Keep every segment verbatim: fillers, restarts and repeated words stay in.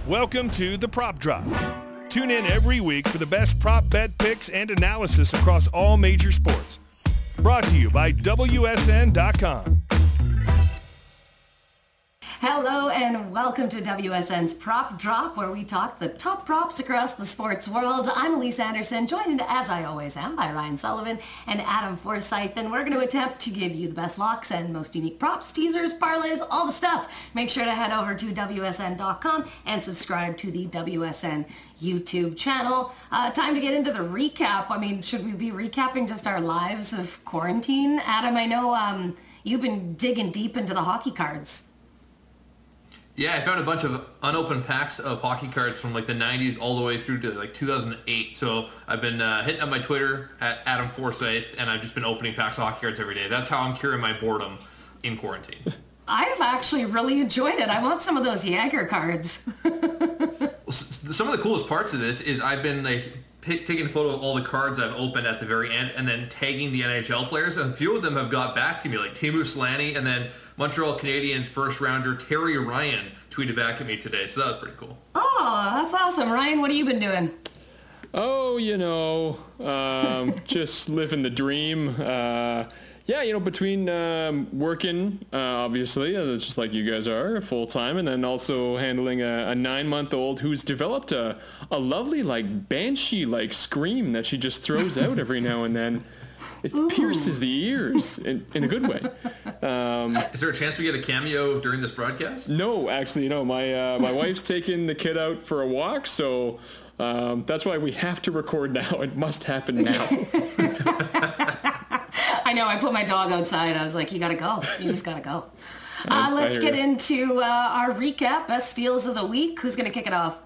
Welcome to The Prop Drop. Tune in every week for the best prop bet picks and analysis across all major sports. Brought to you by W S N dot com. Hello and welcome to W S N's Prop Drop, where we talk the top props across the sports world. I'm Elise Anderson, joined as I always am by Ryan Sullivan and Adam Forsyth, and we're going to attempt to give you the best locks and most unique props, teasers, parlays, all the stuff. Make sure to head over to W S N dot com and subscribe to the W S N YouTube channel. Uh, time to get into the recap. I mean, should we be recapping just our lives of quarantine? Adam, I know um, you've been digging deep into the hockey cards. Yeah, I found a bunch of unopened packs of hockey cards from like the nineties all the way through to like two thousand eight. So I've been uh, hitting up my Twitter at Adam Forsyth, and I've just been opening packs of hockey cards every day. That's how I'm curing my boredom in quarantine. I've actually really enjoyed it. I want some of those Jagger cards. Some of the coolest parts of this is I've been like p- taking a photo of all the cards I've opened at the very end and then tagging the N H L players, and a few of them have got back to me, like Teemu Selanne, and then Montreal Canadiens first rounder Terry Ryan tweeted back at me today, so that was pretty cool. Oh, that's awesome. Ryan, what have you been doing? Oh, you know, um, just living the dream. Uh, yeah, you know, between um, working, uh, obviously, uh, just like you guys are, full-time, and then also handling a, a nine-month-old who's developed a, a lovely, like, banshee-like scream that she just throws out every now and then. It Ooh. pierces the ears in, in a good way. Um, Is there a chance we get a cameo during this broadcast? No, actually, no. My uh, my wife's taking the kid out for a walk, so um, that's why we have to record now. It must happen now. I know. I put my dog outside. I was like, you got to go. You just got to go. Uh, let's get into uh, our recap. Best steals of the week. Who's going to kick it off?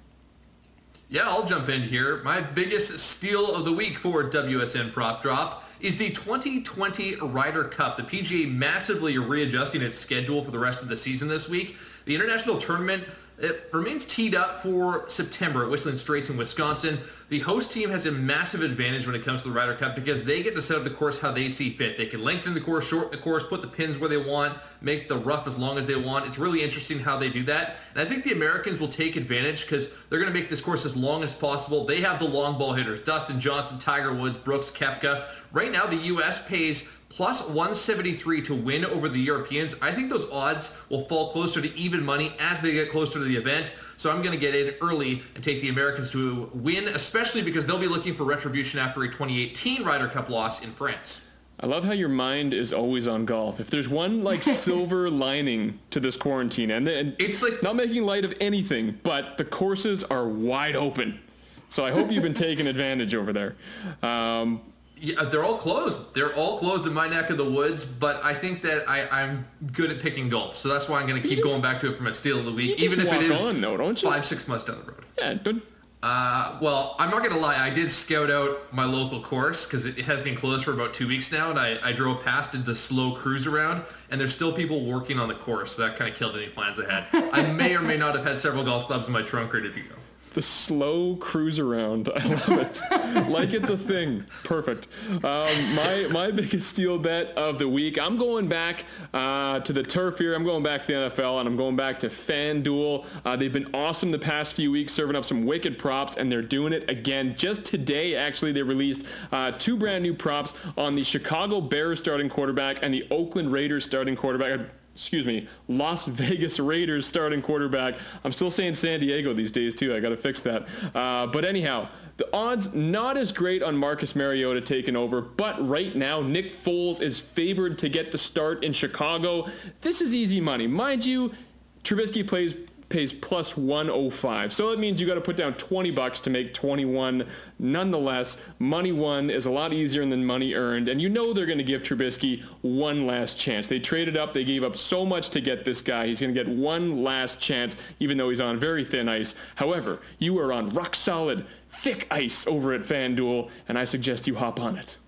Yeah, I'll jump in here. My biggest steal of the week for W S N Prop Drop is the twenty twenty Ryder Cup. The P G A massively readjusting its schedule for the rest of the season this week. The international tournament, it remains teed up for September at Whistling Straits in Wisconsin. The host team has a massive advantage when it comes to the Ryder Cup because they get to set up the course how they see fit. They can lengthen the course, shorten the course, put the pins where they want, make the rough as long as they want. It's really interesting how they do that. And I think the Americans will take advantage because they're going to make this course as long as possible. They have the long ball hitters, Dustin Johnson, Tiger Woods, Brooks Koepka. Right now, the U S pays plus one seventy-three to win over the Europeans. I think those odds will fall closer to even money as they get closer to the event. So I'm going to get in early and take the Americans to win, especially because they'll be looking for retribution after a twenty eighteen Ryder Cup loss in France. I love how your mind is always on golf. If there's one like silver lining to this quarantine, and, and it's like not making light of anything, but the courses are wide open. So I hope you've been taking advantage over there. Um, Yeah, they're all closed. They're all closed in my neck of the woods, but I think that I, I'm good at picking golf, so that's why I'm going to keep just, going back to it for my steal of the week, even if it is on, though, don't you? five, six months down the road. Yeah, don't... Uh, well, I'm not going to lie. I did scout out my local course because it has been closed for about two weeks now, and I, I drove past, did the slow cruise around, and there's still people working on the course, so that kind of killed any plans I had. I may or may not have had several golf clubs in my trunk ready to go. The slow cruise around. I love it. Like it's a thing. Perfect. Um, my my biggest steal bet of the week. I'm going back uh, to the turf here. I'm going back to the N F L, and I'm going back to FanDuel. Uh, they've been awesome the past few weeks, serving up some wicked props, and they're doing it again. Just today, actually, they released uh, two brand new props on the Chicago Bears starting quarterback and the Oakland Raiders starting quarterback. Excuse me, Las Vegas Raiders starting quarterback. I'm still saying San Diego these days, too. I got to fix that. Uh, but anyhow, the odds not as great on Marcus Mariota taking over, but right now, Nick Foles is favored to get the start in Chicago. This is easy money. Mind you, Trubisky plays pays plus one oh five. So that means you got to put down twenty bucks to make twenty-one. Nonetheless, money won is a lot easier than money earned, and you know they're going to give Trubisky one last chance. They traded up. They gave up so much to get this guy. He's going to get one last chance, even though he's on very thin ice. However, you are on rock solid, thick ice over at FanDuel, and I suggest you hop on it.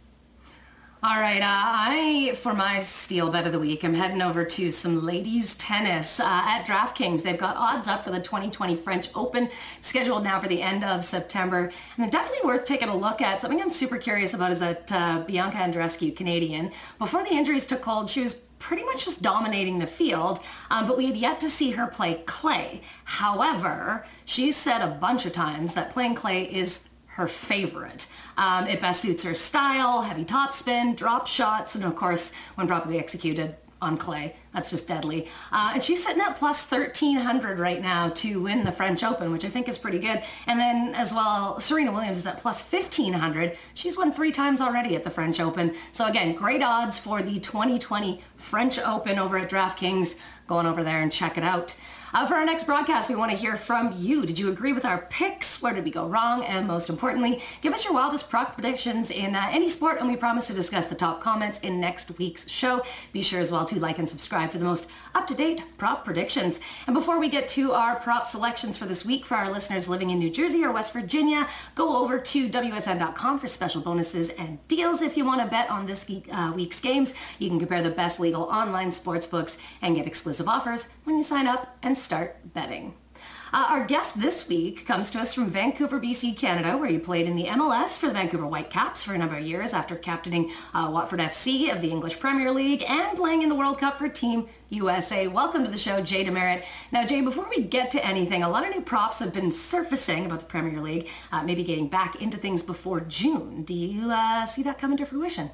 All right, uh, I, for my steal bet of the week, I'm heading over to some ladies tennis uh, at DraftKings. They've got odds up for the twenty twenty French Open, scheduled now for the end of September. And they're definitely worth taking a look at. Something I'm super curious about is that uh, Bianca Andreescu, Canadian, before the injuries took hold, she was pretty much just dominating the field, um, but we had yet to see her play clay. However, she's said a bunch of times that playing clay is her favorite. Um, it best suits her style, heavy topspin, drop shots, and of course, when properly executed on clay, that's just deadly. Uh, and she's sitting at plus thirteen hundred right now to win the French Open, which I think is pretty good. And then as well, Serena Williams is at plus fifteen hundred. She's won three times already at the French Open. So again, great odds for the twenty twenty French Open over at DraftKings. Go on over there and check it out. Uh, for our next broadcast, we want to hear from you. Did you agree with our picks? Where did we go wrong? And most importantly, give us your wildest prop predictions in uh, any sport, and we promise to discuss the top comments in next week's show. Be sure as well to like and subscribe for the most up-to-date prop predictions. And before we get to our prop selections for this week for our listeners living in New Jersey or West Virginia, go over to W S N dot com for special bonuses and deals. If you want to bet on this uh, week's games, you can compare the best legal online sports books and get exclusive offers when you sign up and start betting. Uh, our guest this week comes to us from Vancouver, B C, Canada, where he played in the M L S for the Vancouver Whitecaps for a number of years after captaining uh, Watford F C of the English Premier League and playing in the World Cup for Team U S A. Welcome to the show, Jay DeMerit. Now, Jay, before we get to anything, a lot of new props have been surfacing about the Premier League, uh, maybe getting back into things before June. Do you uh, see that coming to fruition?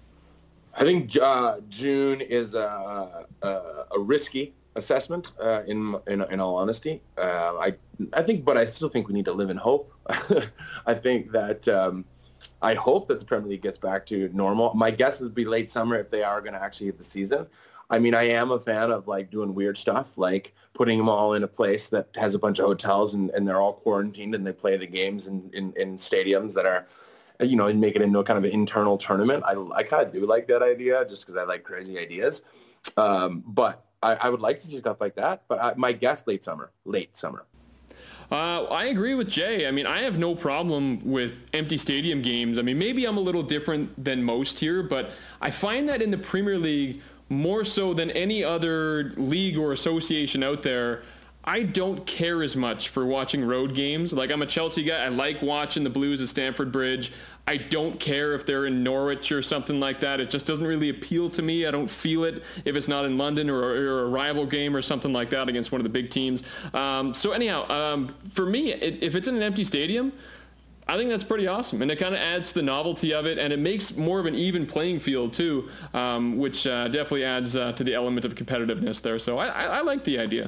I think uh, June is a, a, a risky assessment, uh, in, in in all honesty. Uh, I I think, but I still think we need to live in hope. I think that um, I hope that the Premier League gets back to normal. My guess would be late summer if they are going to actually hit the season. I mean, I am a fan of like doing weird stuff, like putting them all in a place that has a bunch of hotels and, and they're all quarantined and they play the games in, in, in stadiums that are, you know, and make it into a kind of an internal tournament. I, I kind of do like that idea just because I like crazy ideas. Um, but I, I would like to see stuff like that. But I, my guess, late summer, late summer. Uh, I agree with Jay. I mean, I have no problem with empty stadium games. I mean, maybe I'm a little different than most here, but I find that in the Premier League, more so than any other league or association out there, I don't care as much for watching road games. Like, I'm a Chelsea guy. I like watching the Blues at Stamford Bridge. I don't care if they're in Norwich or something like that. It just doesn't really appeal to me. I don't feel it if it's not in London or, or a rival game or something like that against one of the big teams. Um, so anyhow, um, for me, it, if it's in an empty stadium, I think that's pretty awesome, and it kind of adds to the novelty of it, and it makes more of an even playing field too, um, which uh, definitely adds uh, to the element of competitiveness there. So I, I, I like the idea.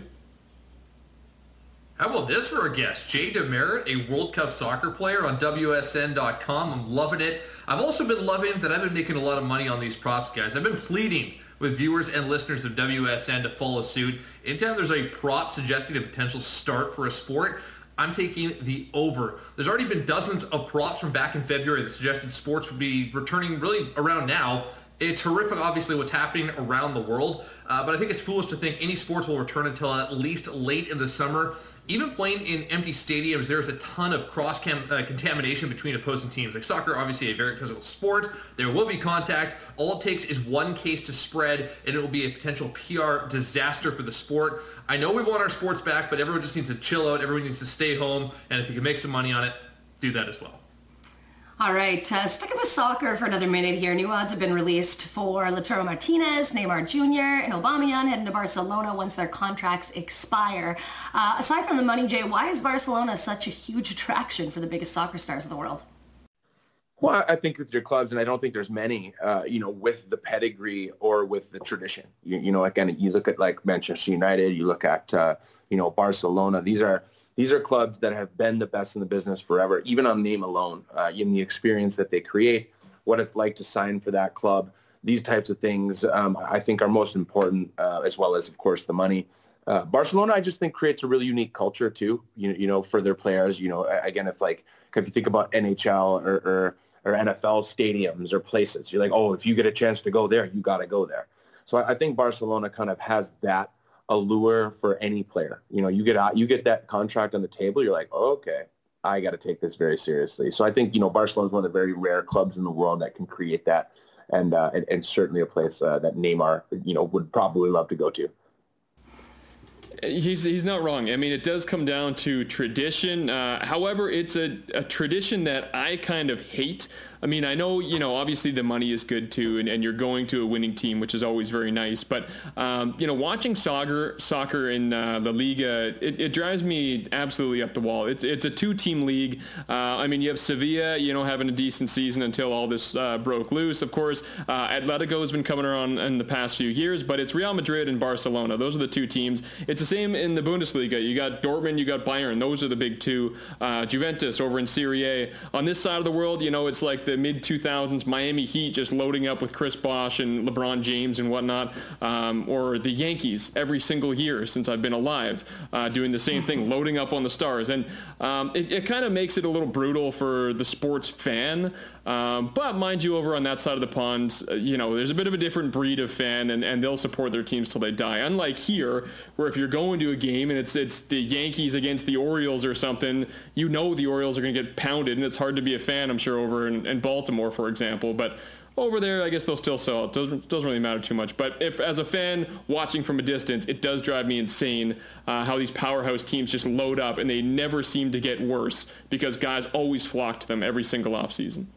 How about this for a guest? Jay DeMerit, a World Cup soccer player on W S N dot com. I'm loving it. I've also been loving that I've been making a lot of money on these props, guys. I've been pleading with viewers and listeners of W S N to follow suit. Anytime there's a prop suggesting a potential start for a sport, I'm taking the over. There's already been dozens of props from back in February that suggested sports would be returning really around now. It's horrific, obviously, what's happening around the world, uh, but I think it's foolish to think any sports will return until at least late in the summer. Even playing in empty stadiums, there's a ton of cross-contamination uh, between opposing teams. Like soccer, obviously a very physical sport. There will be contact. All it takes is one case to spread, and it will be a potential P R disaster for the sport. I know we want our sports back, but everyone just needs to chill out. Everyone needs to stay home, and if you can make some money on it, do that as well. All right, uh, sticking with soccer for another minute here. New odds have been released for Lautaro Martinez, Neymar Junior, and Aubameyang heading to Barcelona once their contracts expire. Uh, aside from the money, Jay, why is Barcelona such a huge attraction for the biggest soccer stars of the world? Well, I think with your clubs, and I don't think there's many, uh, you know, with the pedigree or with the tradition. You, you know, again, you look at like Manchester United, you look at, uh, you know, Barcelona. These are These are clubs that have been the best in the business forever, even on name alone, uh, in the experience that they create, what it's like to sign for that club. These types of things, um, I think, are most important, uh, as well as, of course, the money. Uh, Barcelona, I just think, creates a really unique culture, too, you, you know, for their players. You know, again, if like if you think about N H L or, or, or N F L stadiums or places, you're like, oh, if you get a chance to go there, you got to go there. So I, I think Barcelona kind of has that allure for any player. You know, you get out, you get that contract on the table, you're like, oh, okay, I got to take this very seriously. So I think, you know, Barcelona is one of the very rare clubs in the world that can create that, and uh, and, and certainly a place uh, that Neymar, you know, would probably love to go to. He's he's not wrong. I mean, it does come down to tradition. Uh, however, it's a, a tradition that I kind of hate. I mean, I know, you know, obviously the money is good too, and, and you're going to a winning team, which is always very nice. But, um, you know, watching soccer soccer in uh, La Liga, it, it drives me absolutely up the wall. It's, it's a two-team league. Uh, I mean, you have Sevilla, you know, having a decent season until all this uh, broke loose. Of course, uh, Atletico has been coming around in the past few years, but it's Real Madrid and Barcelona. Those are the two teams. It's the same in the Bundesliga. You got Dortmund, you got Bayern. Those are the big two. Uh, Juventus over in Serie A. On this side of the world, you know, it's like the mid two thousands Miami Heat just loading up with Chris Bosh and LeBron James and whatnot, um, or the Yankees every single year since I've been alive, uh, doing the same thing, loading up on the stars. And um, it, it kind of makes it a little brutal for the sports fan. Um, but mind you, over on that side of the pond, uh, you know, there's a bit of a different breed of fan, and, and they'll support their teams till they die. Unlike here, where if you're going to a game and it's it's the Yankees against the Orioles or something, you know the Orioles are going to get pounded, and it's hard to be a fan, I'm sure, over in, in Baltimore, for example. But over there, I guess they'll still sell it. Doesn't doesn't really matter too much. But if, as a fan watching from a distance, it does drive me insane uh, how these powerhouse teams just load up, and they never seem to get worse because guys always flock to them every single offseason.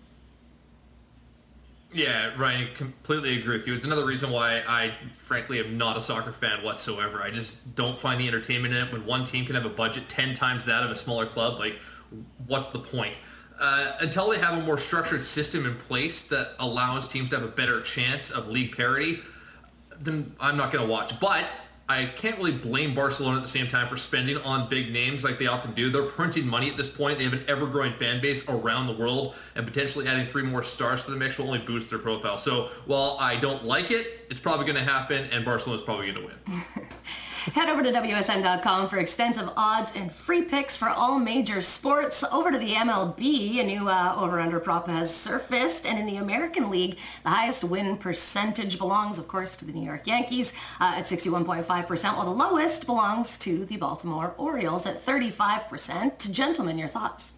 Yeah, Ryan, completely agree with you. It's another reason why I, frankly, am not a soccer fan whatsoever. I just don't find the entertainment in it. When one team can have a budget ten times that of a smaller club, like, what's the point? Uh, until they have a more structured system in place that allows teams to have a better chance of league parity, then I'm not going to watch. But I can't really blame Barcelona at the same time for spending on big names like they often do. They're printing money at this point. They have an ever-growing fan base around the world, and potentially adding three more stars to the mix will only boost their profile. So while I don't like it, it's probably going to happen, and Barcelona's probably going to win. Head over to W S N dot com for extensive odds and free picks for all major sports. Over to the M L B, a new uh, over-under prop has surfaced. And in the American League, the highest win percentage belongs, of course, to the New York Yankees uh, at sixty-one point five percent, while the lowest belongs to the Baltimore Orioles at thirty-five percent. Gentlemen, your thoughts?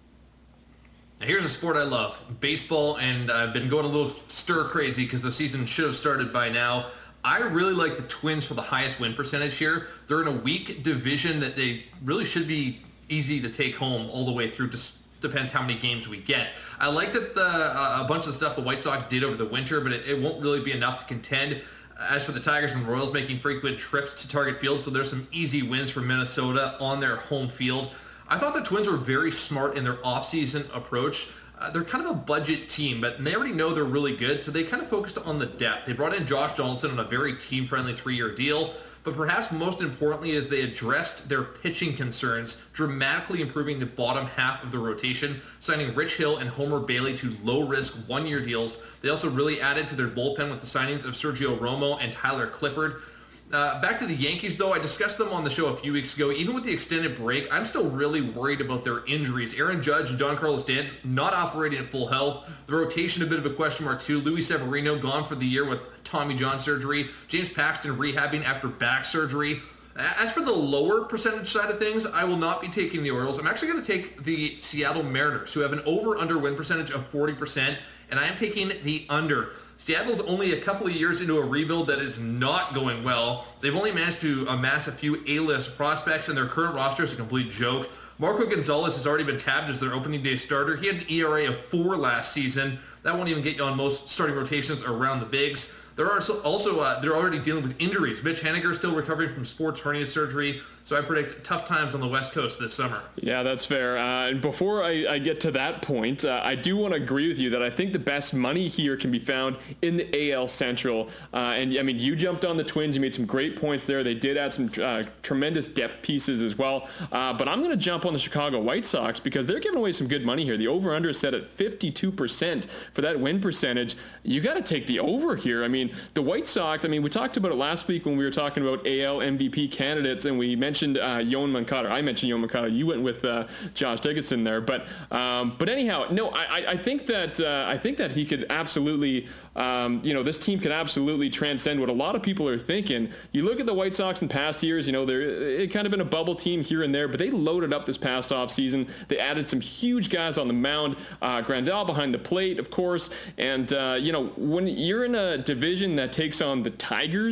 Now here's a sport I love, baseball, and I've been going a little stir-crazy because the season should have started by now. I really like the Twins for the highest win percentage here. They're in a weak division that they really should be easy to take home all the way through. Just depends how many games we get. I like that the, uh, a bunch of the stuff the White Sox did over the winter, but it, it won't really be enough to contend. As for the Tigers and the Royals, making frequent trips to Target Field, so there's some easy wins for Minnesota on their home field. I thought the Twins were very smart in their offseason approach. Uh, they're kind of a budget team, but they already know they're really good, so they kind of focused on the depth. They brought in Josh Donaldson on a very team-friendly three-year deal, but perhaps most importantly is they addressed their pitching concerns, dramatically improving the bottom half of the rotation, signing Rich Hill and Homer Bailey to low-risk one-year deals. They also really added to their bullpen with the signings of Sergio Romo and Tyler Clippard. Uh, back to the Yankees, though, I discussed them on the show a few weeks ago. Even with the extended break, I'm still really worried about their injuries. Aaron Judge and Don Carlos Stanton not operating at full health. The rotation a bit of a question mark, too. Luis Severino gone for the year with Tommy John surgery. James Paxton rehabbing after back surgery. As for the lower percentage side of things, I will not be taking the Orioles. I'm actually going to take the Seattle Mariners, who have an over-under win percentage of forty percent, and I am taking the under. Seattle's only a couple of years into a rebuild that is not going well. They've only managed to amass a few A-list prospects, and their current roster is a complete joke. Marco Gonzalez has already been tabbed as their opening day starter. He had an E R A of four last season. That won't even get you on most starting rotations around the bigs. There are also, uh, they're already dealing with injuries. Mitch Haniger is still recovering from sports hernia surgery. So I predict tough times on the West Coast this summer. Yeah, that's fair. Uh, and before I, I get to that point, uh, I do want to agree with you that I think the best money here can be found in the A L Central. Uh, and, I mean, you jumped on the Twins. You made some great points there. They did add some uh, tremendous depth pieces as well. Uh, but I'm going to jump on the Chicago White Sox because they're giving away some good money here. The over-under is set at fifty-two percent for that win percentage. You got to take the over here. I mean, the White Sox, I mean, we talked about it last week when we were talking about A L M V P candidates, and we mentioned mentioned uh, Yoan Moncada. I mentioned Yoan Moncada. You went with uh, Josh Dickinson there, but um, but anyhow, no, I, I think that uh, I think that he could absolutely, um, you know, this team could absolutely transcend what a lot of people are thinking. You look at the White Sox in past years, you know, they're it kind of been a bubble team here and there, but they loaded up this past offseason. They added some huge guys on the mound, uh, Grandal behind the plate, of course, and uh, you know, when you're in a division that takes on the Tigers,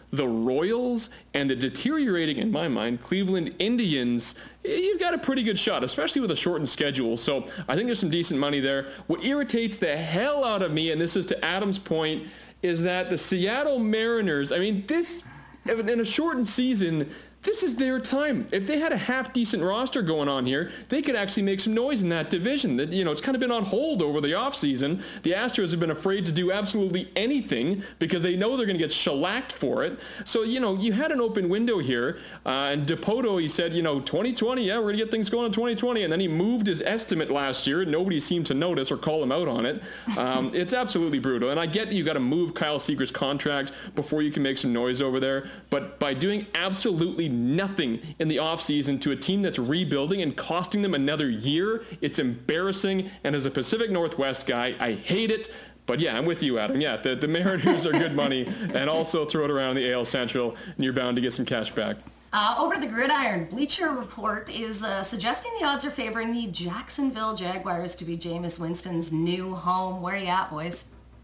the Royals and the deteriorating, in my mind, Cleveland Indians, you've got a pretty good shot, especially with a shortened schedule. So I think there's some decent money there. What irritates the hell out of me, and this is to Adam's point, is that the Seattle Mariners, I mean, this, in a shortened season, this is their time. If they had a half-decent roster going on here, they could actually make some noise in that division. That, you know, it's kind of been on hold over the offseason. The Astros have been afraid to do absolutely anything because they know they're going to get shellacked for it. So, you know, you had an open window here. Uh, and Dipoto, he said, you know, twenty twenty, yeah, we're going to get things going in twenty twenty. And then he moved his estimate last year. Nobody seemed to notice or call him out on it. Um, it's absolutely brutal. And I get that you got to move Kyle Seager's contract before you can make some noise over there. But by doing absolutely nothing in the offseason to a team that's rebuilding and costing them another year, it's embarrassing. And as a Pacific Northwest guy, I hate it. But yeah, I'm with you, Adam. Yeah, the, the Mariners are good money, and also throw it around the A L Central, and you're bound to get some cash back. Uh, over the gridiron, Bleacher Report is uh, suggesting the odds are favoring the Jacksonville Jaguars to be Jameis Winston's new home. Where are you at, boys?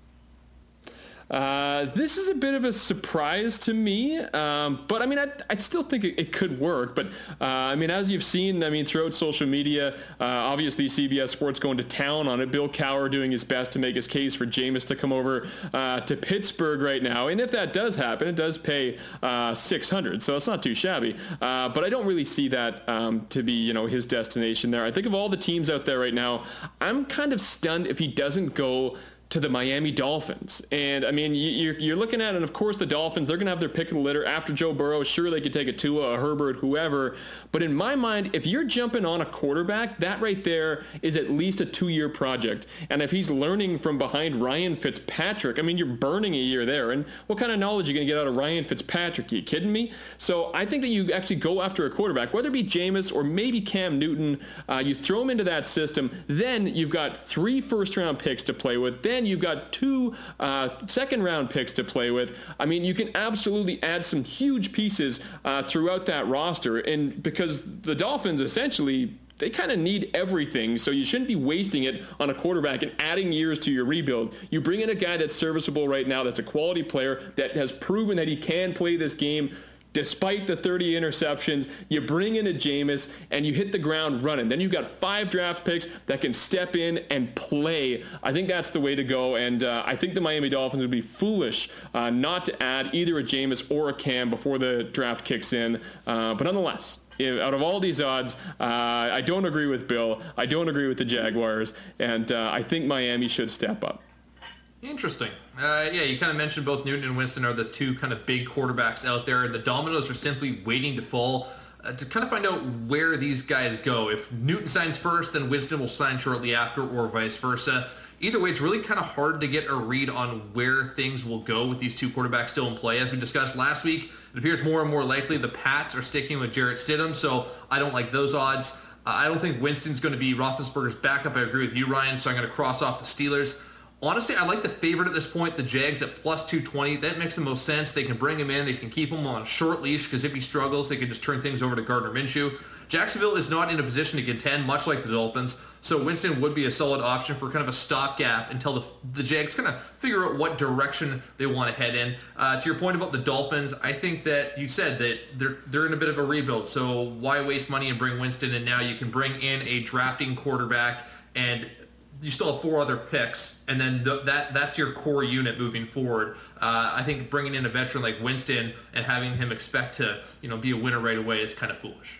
Uh, this is a bit of a surprise to me, um, but I mean, I, I still think it, it could work. But uh, I mean, as you've seen, I mean, throughout social media, uh, obviously C B S Sports going to town on it. Bill Cowher doing his best to make his case for Jameis to come over uh, to Pittsburgh right now. And if that does happen, it does pay uh, six hundred, so it's not too shabby. Uh, but I don't really see that um, to be, you know, his destination there. I think of all the teams out there right now, I'm kind of stunned if he doesn't go to the Miami Dolphins. And I mean, you're, you're looking at, and of course the Dolphins, they're going to have their pick of the litter after Joe Burrow. Sure, they could take a Tua, a Herbert, whoever. But in my mind, if you're jumping on a quarterback, that right there is at least a two-year project. And if he's learning from behind Ryan Fitzpatrick, I mean, you're burning a year there. And what kind of knowledge are you going to get out of Ryan Fitzpatrick? Are you kidding me? So I think that you actually go after a quarterback, whether it be Jameis or maybe Cam Newton, uh, you throw him into that system, then you've got three first-round picks to play with. Then Then you've got two uh, second-round picks to play with. I mean, you can absolutely add some huge pieces uh, throughout that roster. And because the Dolphins essentially, they kind of need everything, so you shouldn't be wasting it on a quarterback and adding years to your rebuild. You bring in a guy that's serviceable right now, that's a quality player, that has proven that he can play this game despite the thirty interceptions. You bring in a Jameis and you hit the ground running. Then you've got five draft picks that can step in and play. I think that's the way to go, and uh, I think the Miami Dolphins would be foolish uh, not to add either a Jameis or a Cam before the draft kicks in. Uh, but nonetheless, out of all these odds, uh, I don't agree with Bill. I don't agree with the Jaguars, and uh, I think Miami should step up. Interesting. Uh, yeah, you kind of mentioned both Newton and Winston are the two kind of big quarterbacks out there, and the dominoes are simply waiting to fall uh, to kind of find out where these guys go. If Newton signs first, then Winston will sign shortly after, or vice versa. Either way, it's really kind of hard to get a read on where things will go with these two quarterbacks still in play. As we discussed last week, it appears more and more likely the Pats are sticking with Jarrett Stidham, so I don't like those odds. Uh, I don't think Winston's going to be Roethlisberger's backup. I agree with you, Ryan, so I'm going to cross off the Steelers. Honestly, I like the favorite at this point, the Jags at plus two twenty. That makes the most sense. They can bring him in. They can keep him on a short leash because if he struggles, they can just turn things over to Gardner Minshew. Jacksonville is not in a position to contend, much like the Dolphins, so Winston would be a solid option for kind of a stopgap until the, the Jags kind of figure out what direction they want to head in. Uh, to your point about the Dolphins, I think that you said that they're they're in a bit of a rebuild, so why waste money and bring Winston in now? You can bring in a drafting quarterback, and you still have four other picks, and then the, that that's your core unit moving forward. Uh, I think bringing in a veteran like Winston and having him expect to, you know, be a winner right away is kind of foolish.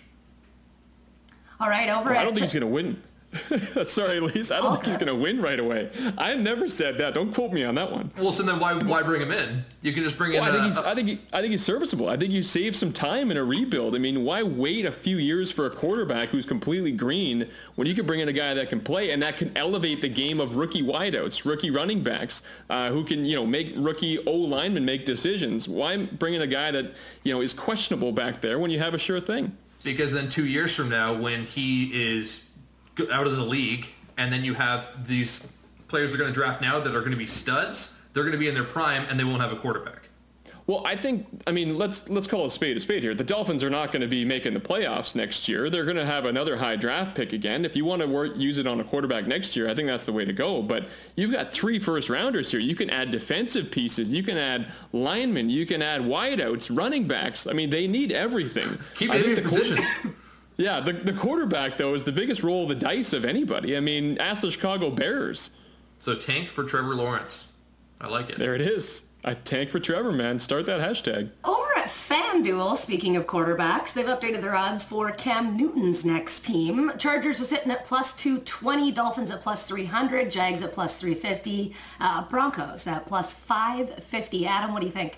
All right, over well, at... I don't think he's going to win. Sorry, Elise. I don't okay. think he's going to win right away. I never said that. Don't quote me on that one. Well, so then why why bring him in? You can just bring well, in. I think a, he's. a, I think. He, I think he's serviceable. I think you save some time in a rebuild. I mean, why wait a few years for a quarterback who's completely green when you can bring in a guy that can play and that can elevate the game of rookie wideouts, rookie running backs, uh, who can, you know, make rookie O linemen make decisions? Why bring in a guy that, you know, is questionable back there when you have a sure thing? Because then two years from now, when he is out of the league, and then you have these players they're going to draft now that are going to be studs, they're going to be in their prime, and they won't have a quarterback. Well, I think, I mean, let's let's call a spade a spade here. The Dolphins are not going to be making the playoffs next year. They're going to have another high draft pick again. If you want to work, use it on a quarterback next year, I think that's the way to go. But you've got three first rounders here. You can add defensive pieces. You can add linemen. You can add wideouts, running backs. I mean, they need everything. Keep naming positions. Quarter- yeah, the, the quarterback, though, is the biggest roll of the dice of anybody. I mean, ask the Chicago Bears. So tank for Trevor Lawrence. I like it. There it is. I tank for Trevor, man. Start that hashtag. Over at FanDuel, speaking of quarterbacks, they've updated their odds for Cam Newton's next team. Chargers are sitting at plus two twenty, Dolphins at plus three hundred, Jags at plus three fifty, uh, Broncos at plus five fifty. Adam, what do you think?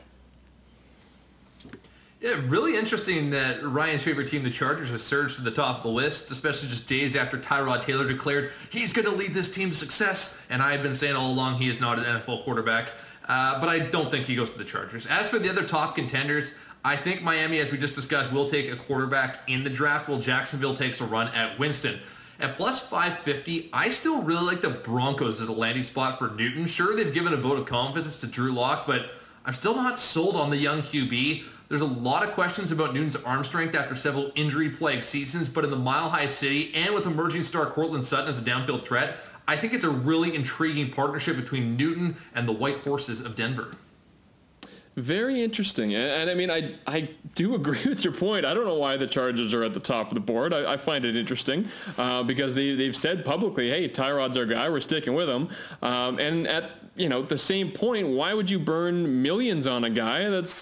Yeah, really interesting that Ryan's favorite team, the Chargers, has surged to the top of the list, especially just days after Tyrod Taylor declared he's going to lead this team to success. And I've been saying all along he is not an N F L quarterback. Uh, but I don't think he goes to the Chargers. As for the other top contenders, I think Miami, as we just discussed, will take a quarterback in the draft, while Jacksonville takes a run at Winston. At plus five fifty, I still really like the Broncos as a landing spot for Newton. Sure, they've given a vote of confidence to Drew Lock, but I'm still not sold on the young Q B. There's a lot of questions about Newton's arm strength after several injury-plagued seasons, but in the Mile High City and with emerging star Cortland Sutton as a downfield threat, I think it's a really intriguing partnership between Newton and the White Horses of Denver. Very interesting. And, and I mean, I I do agree with your point. I don't know why the Chargers are at the top of the board. I, I find it interesting uh, because they, they've said publicly, hey, Tyrod's our guy. We're sticking with him. Um, and at, you know, the same point, why would you burn millions on a guy that's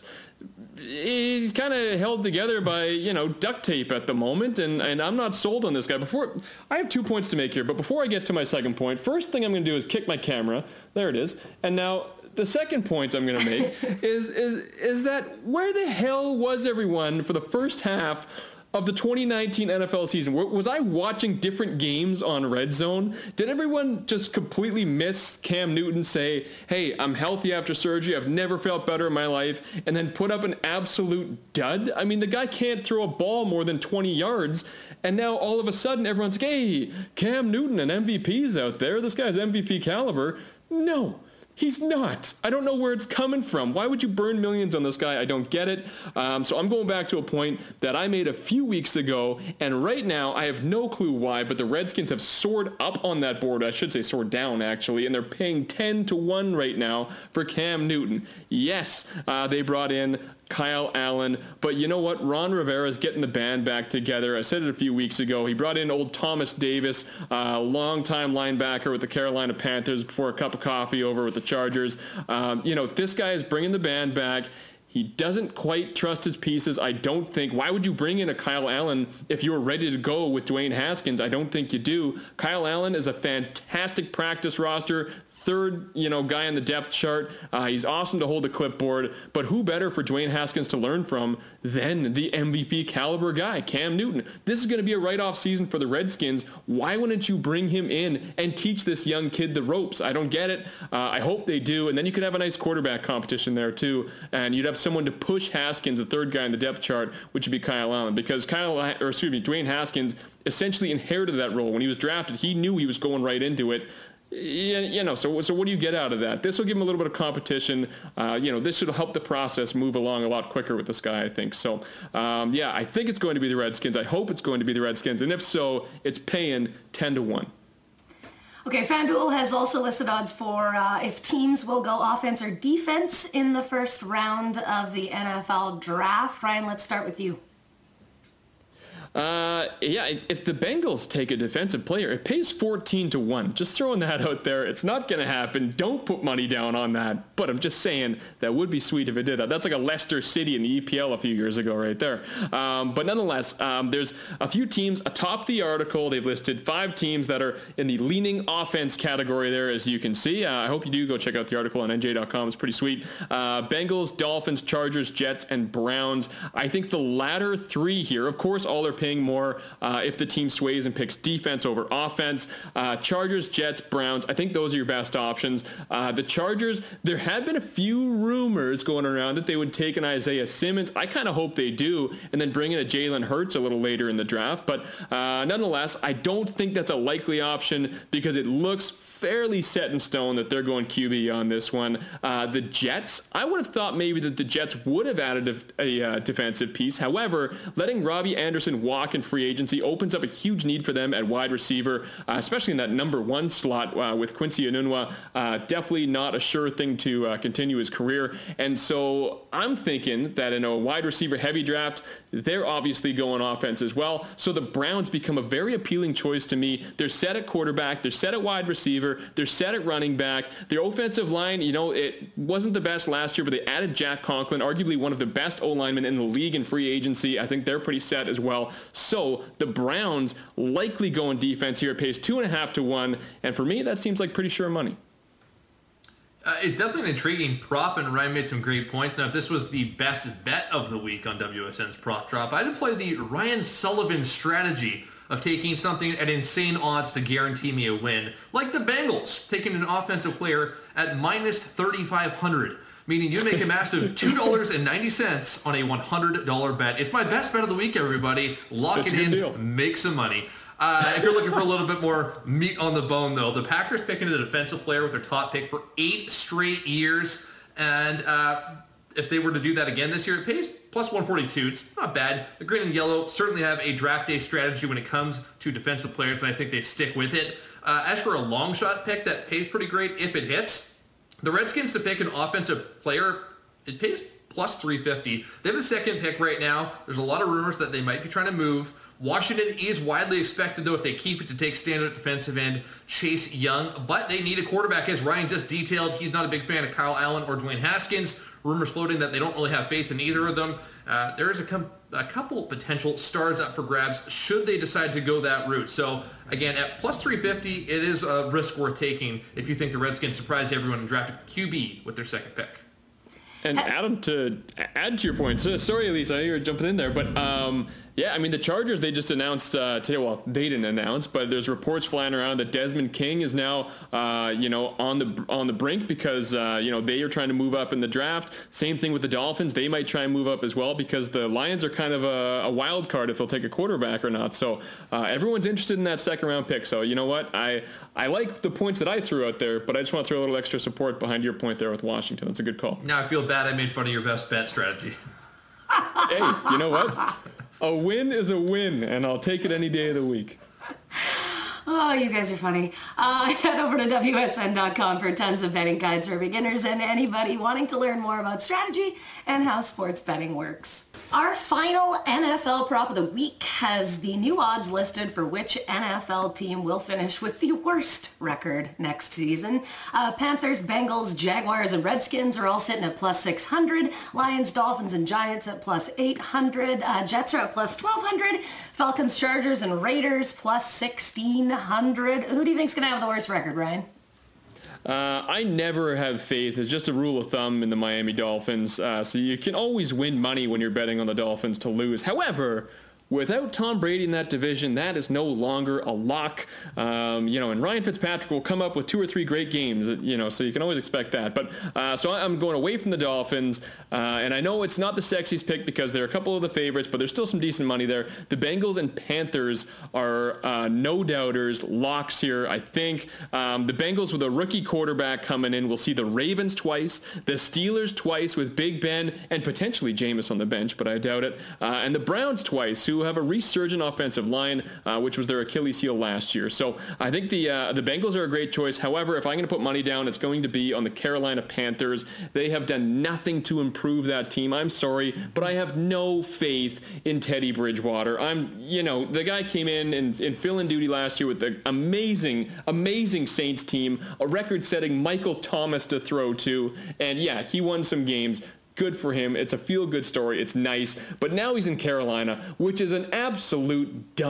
he's kind of held together by, you know, duct tape at the moment, and, and I'm not sold on this guy. Before, I have two points to make here, but before I get to my second point, first thing I'm going to do is kick my camera. There it is. And now the second point I'm going to make is is is that where the hell was everyone for the first half of the twenty nineteen N F L season? Was I watching different games on Red Zone? Did everyone just completely miss Cam Newton say, hey, I'm healthy after surgery, I've never felt better in my life, and then put up an absolute dud? I mean, the guy can't throw a ball more than twenty yards, and now all of a sudden everyone's like, hey, Cam Newton and M V P's out there. This guy's M V P caliber. No. He's not. I don't know where it's coming from. Why would you burn millions on this guy? I don't get it. Um, so I'm going back to a point that I made a few weeks ago, and right now I have no clue why, but the Redskins have soared up on that board. I should say soared down, actually, and they're paying ten to one right now for Cam Newton. Yes, uh, they brought in Kyle Allen, but you know what? Ron Rivera's getting the band back together. I said it a few weeks ago. He brought in old Thomas Davis, a uh, longtime linebacker with the Carolina Panthers before a cup of coffee over with the Chargers. Um, you know, this guy is bringing the band back. He doesn't quite trust his pieces, I don't think. Why would you bring in a Kyle Allen if you were ready to go with Dwayne Haskins? I don't think you do. Kyle Allen is a fantastic practice roster, third, you know, guy on the depth chart. Uh, he's awesome to hold a clipboard, but who better for Dwayne Haskins to learn from than the M V P caliber guy, Cam Newton? This is going to be a write-off season for the Redskins. Why wouldn't you bring him in and teach this young kid the ropes? I don't get it. Uh, I hope they do, and then you could have a nice quarterback competition there too, and you'd have someone to push Haskins, the third guy on the depth chart, which would be Kyle Allen, because Kyle, or excuse me, Dwayne Haskins essentially inherited that role when he was drafted. He knew he was going right into it. You know, so so what do you get out of that? This will give him a little bit of competition. Uh, you know, this should help the process move along a lot quicker with this guy, I think. So, um, yeah, I think it's going to be the Redskins. I hope it's going to be the Redskins. And if so, it's paying ten to one. Okay, FanDuel has also listed odds for uh, if teams will go offense or defense in the first round of the N F L draft. Ryan, let's start with you. Uh, yeah, if the Bengals take a defensive player, it pays fourteen to one. Just throwing that out there. It's not going to happen. Don't put money down on that. But I'm just saying that would be sweet if it did. That's like a Leicester City in the E P L a few years ago right there. Um, but nonetheless, um, there's a few teams atop the article. They've listed five teams that are in the leaning offense category there, as you can see. Uh, I hope you do go check out the article on N J dot com. It's pretty sweet. Uh, Bengals, Dolphins, Chargers, Jets, and Browns. I think the latter three here, of course, all are paying more uh, if the team sways and picks defense over offense. Uh, Chargers, Jets, Browns, I think those are your best options. Uh, the Chargers, there had been a few rumors going around that they would take an Isaiah Simmons. I kind of hope they do, and then bring in a Jalen Hurts a little later in the draft. But uh, nonetheless, I don't think that's a likely option because it looks fairly set in stone that they're going Q B on this one. Uh, the Jets, I would have thought maybe that the Jets would have added a, a uh, defensive piece. However, letting Robbie Anderson walk in free agency opens up a huge need for them at wide receiver, uh, especially in that number one slot uh, with Quincy Enunwa. Uh, definitely not a sure thing to uh, continue his career. And so I'm thinking that in a wide receiver heavy draft, they're obviously going offense as well. So the Browns become a very appealing choice to me. They're set at quarterback. They're set at wide receiver. They're set at running back. Their offensive line, you know, it wasn't the best last year, but they added Jack Conklin, arguably one of the best O-linemen in the league in free agency. I think they're pretty set as well. So the Browns likely going defense here. It pays two and a half to one. And for me, that seems like pretty sure money. Uh, it's definitely an intriguing prop, and Ryan made some great points. Now, if this was the best bet of the week on W S N's Prop Drop, I'd play the Ryan Sullivan strategy of taking something at insane odds to guarantee me a win, like the Bengals, taking an offensive player at minus thirty-five hundred, meaning you make a massive two dollars and ninety cents on a one hundred dollars bet. It's my best bet of the week, everybody. Lock That's it in, deal. Make some money. Uh, if you're looking for a little bit more meat on the bone, though, the Packers picking a defensive player with their top pick for eight straight years. And uh, if they were to do that again this year, it pays plus one forty-two. It's not bad. The green and yellow certainly have a draft day strategy when it comes to defensive players, and I think they stick with it. Uh, as for a long shot pick that pays pretty great if it hits, the Redskins to pick an offensive player, it pays plus three fifty. They have the second pick right now. There's a lot of rumors that they might be trying to move. Washington is widely expected, though, if they keep it, to take standard defensive end Chase Young. But they need a quarterback, as Ryan just detailed. He's not a big fan of Kyle Allen or Dwayne Haskins. Rumors floating that they don't really have faith in either of them. Uh, there is a, com- a couple potential stars up for grabs should they decide to go that route. So, again, at plus three fifty, it is a risk worth taking if you think the Redskins surprise everyone and draft a Q B with their second pick. And Adam, to add to your point, so sorry, Elisa, I know you were jumping in there, but um, yeah, I mean, the Chargers, they just announced uh, today, well, they didn't announce, but there's reports flying around that Desmond King is now, uh, you know, on the on the brink because, uh, you know, they are trying to move up in the draft. Same thing with the Dolphins. They might try and move up as well because the Lions are kind of a, a wild card if they'll take a quarterback or not. So uh, everyone's interested in that second round pick. So you know what? I, I like the points that I threw out there, but I just want to throw a little extra support behind your point there with Washington. That's a good call. Now I feel bad I made fun of your best bet strategy. Hey, you know what? A win is a win, and I'll take it any day of the week. Oh, you guys are funny. Uh, head over to W S N dot com for tons of betting guides for beginners and anybody wanting to learn more about strategy and how sports betting works. Our final N F L prop of the week has the new odds listed for which N F L team will finish with the worst record next season. Uh, Panthers, Bengals, Jaguars, and Redskins are all sitting at plus six hundred. Lions, Dolphins, and Giants at plus eight hundred. Uh, Jets are at plus twelve hundred. Falcons, Chargers, and Raiders plus sixteen hundred. Who do you think's going to have the worst record, Ryan? Uh, I never have faith. It's just a rule of thumb in the Miami Dolphins. Uh, so you can always win money when you're betting on the Dolphins to lose. However, without Tom Brady in that division, that is no longer a lock. Um, you know, and Ryan Fitzpatrick will come up with two or three great games, you know, so you can always expect that. But uh, so I'm going away from the Dolphins, uh, and I know it's not the sexiest pick because there are a couple of the favorites, but there's still some decent money there. The Bengals and Panthers are uh, no doubters, locks here, I think. Um, the Bengals with a rookie quarterback coming in. We'll see the Ravens twice, the Steelers twice with Big Ben and potentially Jameis on the bench, but I doubt it. Uh, and the Browns twice, who have a resurgent offensive line, uh, which was their Achilles heel last year. So I think the uh, the Bengals are a great choice. However, if I'm going to put money down, it's going to be on the Carolina Panthers. They have done nothing to improve that team. I'm sorry, but I have no faith in Teddy Bridgewater. I'm, you know, the guy came in and, and fill-in duty last year with the amazing, amazing Saints team, a record-setting Michael Thomas to throw to, and yeah, he won some games. Good for him. It's a feel-good story. It's nice. But now he's in Carolina, which is an absolute dump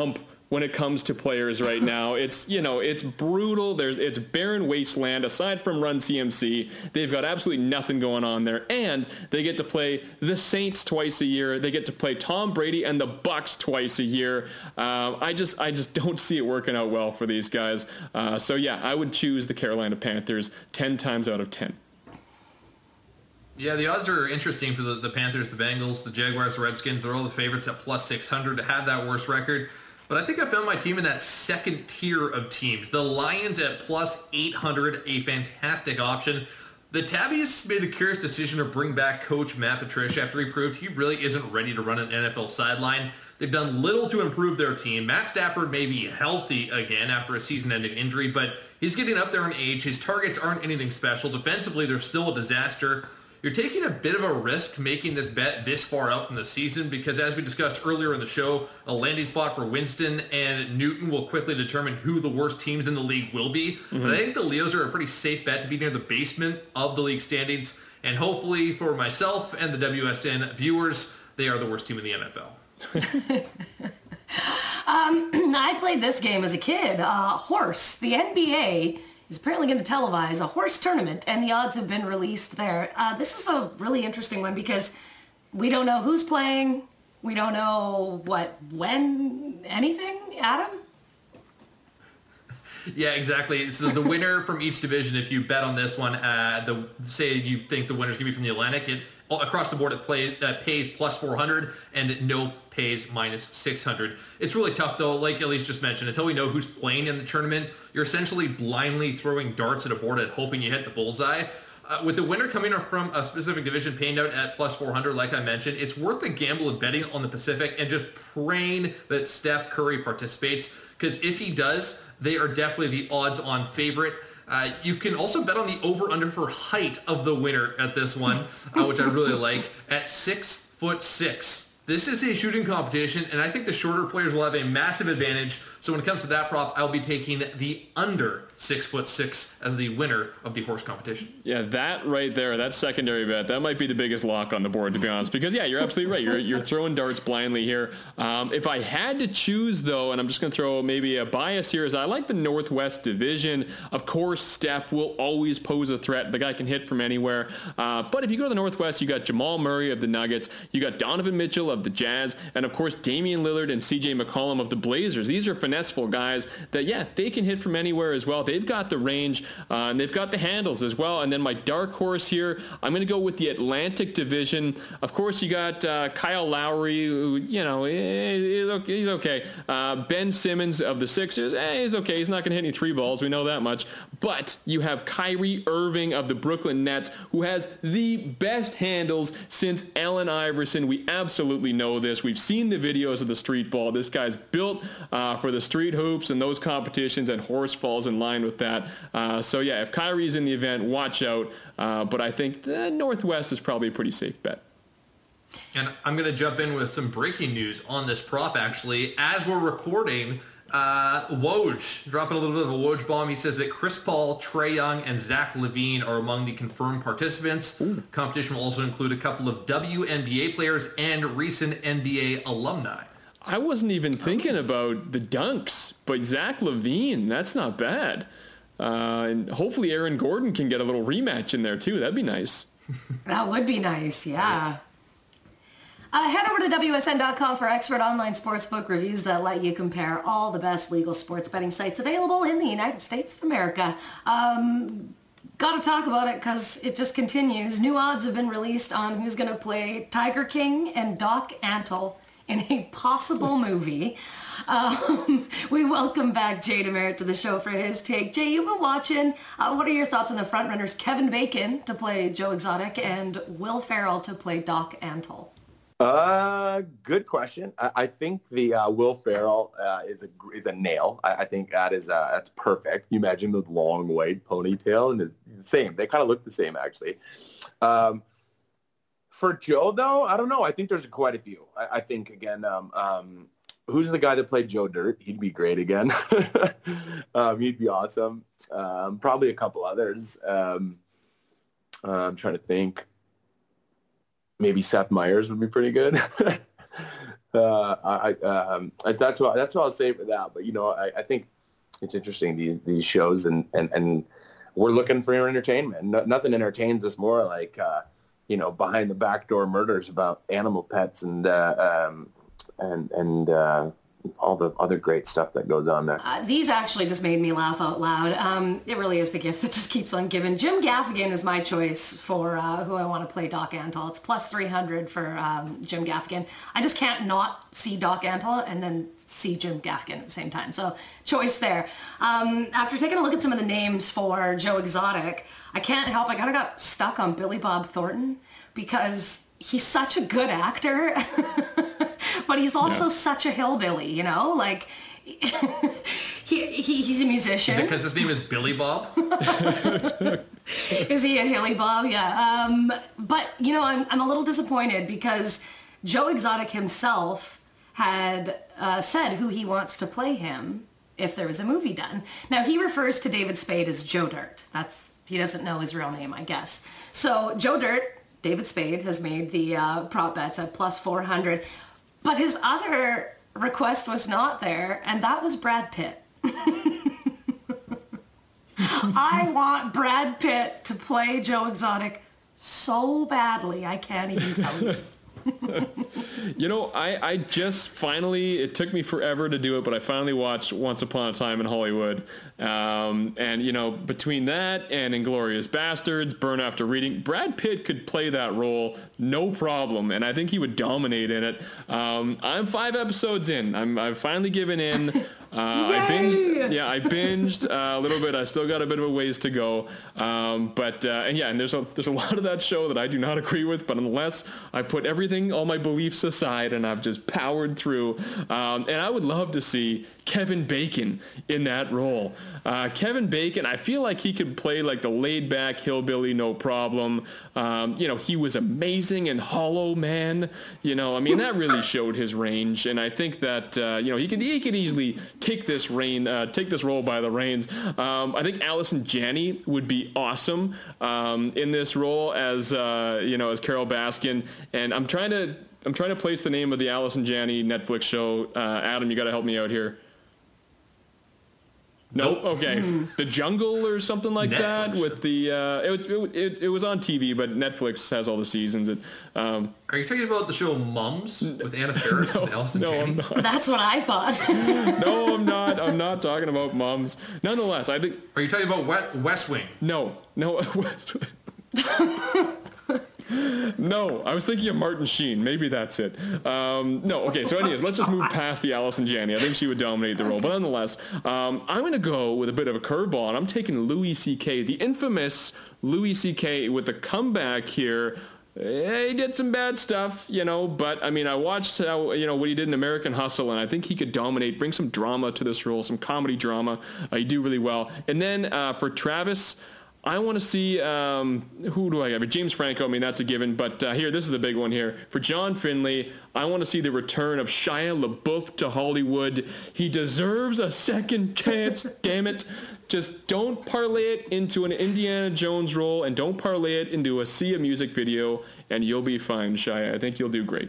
when it comes to players right now. It's, you know, it's brutal. There's it's barren wasteland. Aside from Run C M C, they've got absolutely nothing going on there. And they get to play the Saints twice a year. They get to play Tom Brady and the Bucks twice a year. Uh, I just I just don't see it working out well for these guys. Uh, so yeah, I would choose the Carolina Panthers ten times out of ten. Yeah, the odds are interesting for the, the Panthers, the Bengals, the Jaguars, the Redskins. They're all the favorites at plus six hundred to have that worst record. But I think I found my team in that second tier of teams. The Lions at plus eight hundred, a fantastic option. The Tabbies made the curious decision to bring back coach Matt Patricia after he proved he really isn't ready to run an N F L sideline. They've done little to improve their team. Matt Stafford may be healthy again after a season-ending injury, but he's getting up there in age. His targets aren't anything special. Defensively, they're still a disaster. You're taking a bit of a risk making this bet this far out from the season because, as we discussed earlier in the show, a landing spot for Winston and Newton will quickly determine who the worst teams in the league will be. Mm-hmm. But I think the Leos are a pretty safe bet to be near the basement of the league standings. And hopefully for myself and the W S N viewers, they are the worst team in the N F L. um, I played this game as a kid. Uh, horse. The N B A is apparently going to televise a horse tournament, and the odds have been released there. Uh, this is a really interesting one because we don't know who's playing. We don't know what, when, anything. Adam? Yeah, exactly. So the winner from each division, if you bet on this one, uh, the say you think the winner's going to be from the Atlantic, it across the board it play, uh, pays plus four hundred and no pays minus six hundred. It's really tough though, like Elise just mentioned, until we know who's playing in the tournament, you're essentially blindly throwing darts at a board and hoping you hit the bullseye. Uh, with the winner coming from a specific division paying out at plus four hundred, like I mentioned, it's worth the gamble of betting on the Pacific and just praying that Steph Curry participates, because if he does, they are definitely the odds-on favorite. Uh, you can also bet on the over-under for height of the winner at this one, uh, which I really like, at six foot six. This is a shooting competition, and I think the shorter players will have a massive advantage. So when it comes to that prop, I'll be taking the under six foot six as the winner of the horse competition. Yeah, that right there, that secondary bet, that might be the biggest lock on the board, to be honest. Because yeah, you're absolutely right. You're you're throwing darts blindly here. Um, if I had to choose though, and I'm just going to throw maybe a bias here, is I like the Northwest Division. Of course, Steph will always pose a threat. The guy can hit from anywhere. Uh, but if you go to the Northwest, you got Jamal Murray of the Nuggets, you got Donovan Mitchell of the Jazz, and of course Damian Lillard and C J McCollum of the Blazers. These are finesseful guys that, yeah, they can hit from anywhere as well. They've got the range, uh, and they've got the handles as well. And then my dark horse here, I'm going to go with the Atlantic Division. Of course, you got uh, Kyle Lowry, who, you know, he's okay. He's okay. Uh, Ben Simmons of the Sixers, eh, he's okay. He's not going to hit any three balls. We know that much. But you have Kyrie Irving of the Brooklyn Nets, who has the best handles since Allen Iverson. We absolutely know this. We've seen the videos of the street ball. This guy's built uh, for the street hoops and those competitions, and horse falls in line with that. Uh, so yeah, if Kyrie's in the event, watch out. Uh, but I think the Northwest is probably a pretty safe bet. And I'm going to jump in with some breaking news on this prop, actually. As we're recording, uh, Woj, dropping a little bit of a Woj bomb. He says that Chris Paul, Trae Young, and Zach LaVine are among the confirmed participants. Ooh. Competition will also include a couple of W N B A players and recent N B A alumni. I wasn't even thinking about the dunks, but Zach LaVine, that's not bad. Uh, and hopefully Aaron Gordon can get a little rematch in there too. That'd be nice. That would be nice, yeah. Uh, head over to W S N dot com for expert online sportsbook reviews that let you compare all the best legal sports betting sites available in the United States of America. Um, Got to talk about it because it just continues. New odds have been released on who's going to play Tiger King and Doc Antle in a possible movie. Um, we welcome back Jay DeMerit to the show for his take. Jay, you've been watching. Uh, what are your thoughts on the frontrunners Kevin Bacon to play Joe Exotic and Will Ferrell to play Doc Antle? Uh, good question. I, I think the uh, Will Ferrell uh, is a is a nail. I, I think that is uh, that's perfect. You imagine the long white ponytail and the same. They kind of look the same actually. Um, for Joe though, I don't know. I think there's quite a few. I, I think again, um, um, who's the guy that played Joe Dirt? He'd be great again. um, he'd be awesome. Um, probably a couple others. Um, uh, I'm trying to think. Maybe Seth Meyers would be pretty good. uh, I, um, that's what that's what I'll say for that. But you know, I, I think it's interesting these these shows, and, and, and we're looking for entertainment. No, nothing entertains us more like uh, you know, behind the back door murders about animal pets and uh, um, and and. Uh, all the other great stuff that goes on there. Uh, these actually just made me laugh out loud. Um, it really is the gift that just keeps on giving. Jim Gaffigan is my choice for uh, who I want to play Doc Antle. It's plus three hundred for um, Jim Gaffigan. I just can't not see Doc Antle and then see Jim Gaffigan at the same time. So choice there. Um, after taking a look at some of the names for Joe Exotic, I can't help, I kind of got stuck on Billy Bob Thornton because he's such a good actor. But he's also yeah. such a hillbilly, you know, like he, he he's a musician. Is it because his name is Billy Bob? Is he a hilly Bob? Yeah. Um, but, you know, I'm, I'm a little disappointed because Joe Exotic himself had uh, said who he wants to play him if there was a movie done. Now, he refers to David Spade as Joe Dirt. That's, he doesn't know his real name, I guess. So Joe Dirt, David Spade, has made the uh, prop bets at plus four hundred. But his other request was not there, and that was Brad Pitt. I want Brad Pitt to play Joe Exotic so badly, I can't even tell you. You know, I, I just finally, it took me forever to do it, but I finally watched Once Upon a Time in Hollywood. Um, and, you know, between that and Inglourious Bastards, Burn After Reading, Brad Pitt could play that role no problem, and I think he would dominate in it. Um, I'm five episodes in. I'm, I've finally given in. Uh, I binged, yeah, I binged uh, a little bit. I still got a bit of a ways to go, um, but uh, and yeah, and there's a there's a lot of that show that I do not agree with. But unless I put everything, all my beliefs aside, and I've just powered through, um, and I would love to see Kevin Bacon in that role. Uh, Kevin Bacon, I feel like he could play like the laid-back hillbilly, no problem. Um, you know, he was amazing in Hollow Man. You know, I mean, that really showed his range, and I think that uh, you know he could he could easily take this reign, uh, take this role by the reins. Um, I think Allison Janney would be awesome um, in this role as uh, you know as Carol Baskin, and I'm trying to I'm trying to place the name of the Allison Janney Netflix show. Uh, Adam, you got to help me out here. Nope. Okay. The Jungle or something like Netflix that with the uh, it, it, it it was on T V, but Netflix has all the seasons. It, um, Are you talking about the show Mums with Anna Faris no, and Allison no, Janney? I'm not. That's what I thought. No, I'm not. I'm not talking about Mums. Nonetheless, I think. Are you talking about West Wing? No, no, West Wing. No, I was thinking of Martin Sheen. Maybe that's it. Um, no, okay, so anyways, let's just move past the Allison Janney. I think she would dominate the role. But nonetheless, um, I'm going to go with a bit of a curveball, and I'm taking Louis C K, the infamous Louis C K with the comeback here. He did some bad stuff, you know, but, I mean, I watched, how, you know, what he did in American Hustle, and I think he could dominate, bring some drama to this role, some comedy drama. Uh, he do really well. And then uh, for Travis, I want to see, um, who do I have? James Franco, I mean, that's a given. But uh, here, this is the big one here. For John Finlay, I want to see the return of Shia LaBeouf to Hollywood. He deserves a second chance, damn it. Just don't parlay it into an Indiana Jones role, and don't parlay it into a Sia music video, and you'll be fine, Shia. I think you'll do great.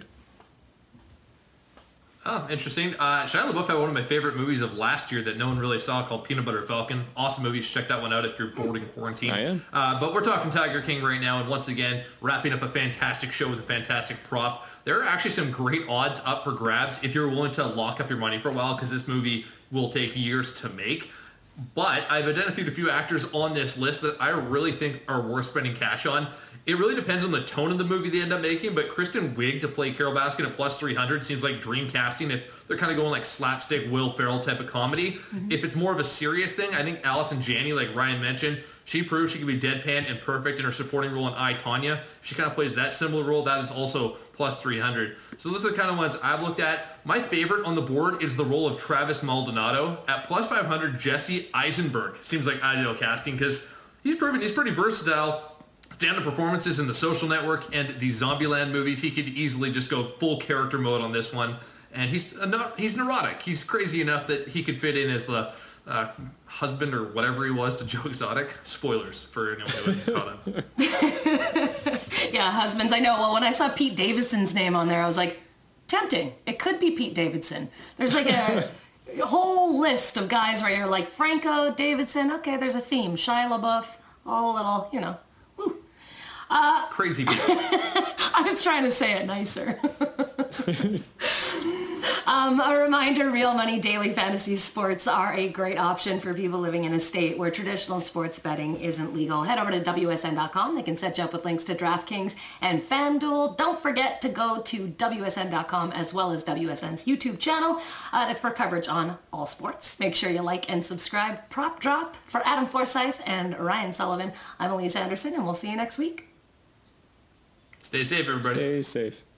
Oh, interesting. Uh, Shia LaBeouf had one of my favorite movies of last year that no one really saw called Peanut Butter Falcon. Awesome movie. You should check that one out if you're bored in quarantine. I am. Uh, but we're talking Tiger King right now, and once again, wrapping up a fantastic show with a fantastic prop. There are actually some great odds up for grabs if you're willing to lock up your money for a while, because this movie will take years to make. But I've identified a few actors on this list that I really think are worth spending cash on. It really depends on the tone of the movie they end up making, but Kristen Wiig to play Carol Baskin at plus three hundred seems like dream casting if they're kind of going like slapstick Will Ferrell type of comedy. Mm-hmm. If it's more of a serious thing, I think Allison Janney, like Ryan mentioned, she proved she can be deadpan and perfect in her supporting role in I, Tonya. She kind of plays that similar role. That is also plus three hundred. So those are the kind of ones I've looked at. My favorite on the board is the role of Travis Maldonado. At plus five hundred, Jesse Eisenberg seems like ideal casting because he's proven he's pretty versatile. Stand-up performances in The Social Network and the Zombieland movies. He could easily just go full character mode on this one. And he's uh, he's neurotic. He's crazy enough that he could fit in as the uh, husband or whatever he was to Joe Exotic. Spoilers for anyone who hasn't caught up. Yeah, husbands. I know. Well, when I saw Pete Davidson's name on there, I was like, tempting. It could be Pete Davidson. There's like a, a whole list of guys where you're like, Franco, Davidson, okay, there's a theme. Shia LaBeouf, all a little, you know, woo. Uh, Crazy people. I was trying to say it nicer. Um, a reminder, Real Money Daily Fantasy Sports are a great option for people living in a state where traditional sports betting isn't legal. Head over to W S N dot com. They can set you up with links to DraftKings and FanDuel. Don't forget to go to W S N dot com as well as W S N's YouTube channel uh, for coverage on all sports. Make sure you like and subscribe. Prop Drop for Adam Forsyth and Ryan Sullivan. I'm Elise Anderson, and we'll see you next week. Stay safe, everybody. Stay safe.